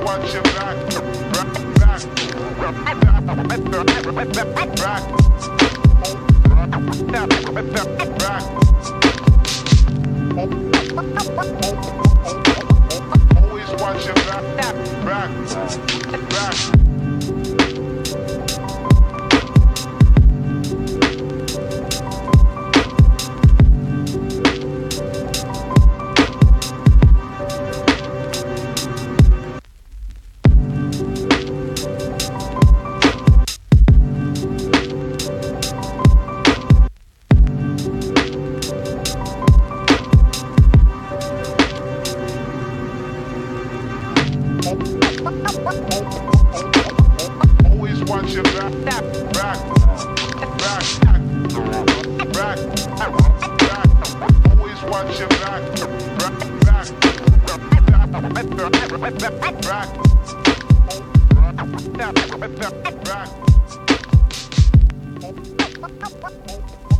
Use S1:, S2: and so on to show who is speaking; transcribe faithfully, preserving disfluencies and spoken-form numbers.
S1: watch your back, back, back, back, back, back. Always watch your back, back, back. Always watch your back, back, back, back, back, back. Always watch your back, back, back, back, back, back.